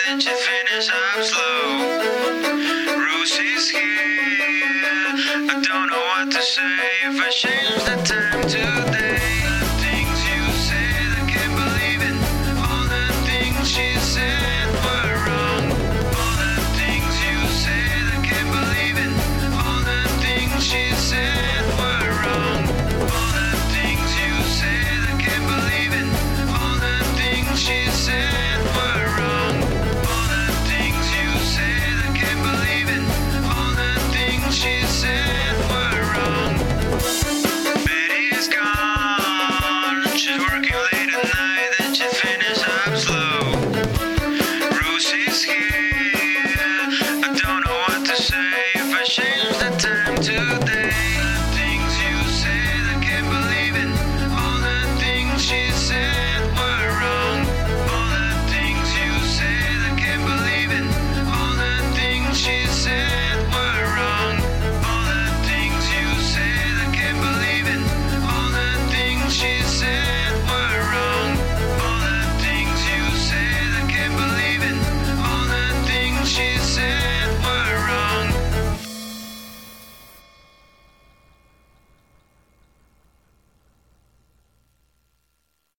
then she finish up slow. Rosie's here. I don't know what to say. If I change the time today, the things you said, I can't believe it. All the things she said were wrong. All the things you said, I can't believe it. All the things she said were wrong. All the things you said, I can't believe it. All the things she said were wrong. All the things you said, I can't believe it. All the things she said were wrong. Betty is gone. She's working late at night and she finished up slow. Rosie's here.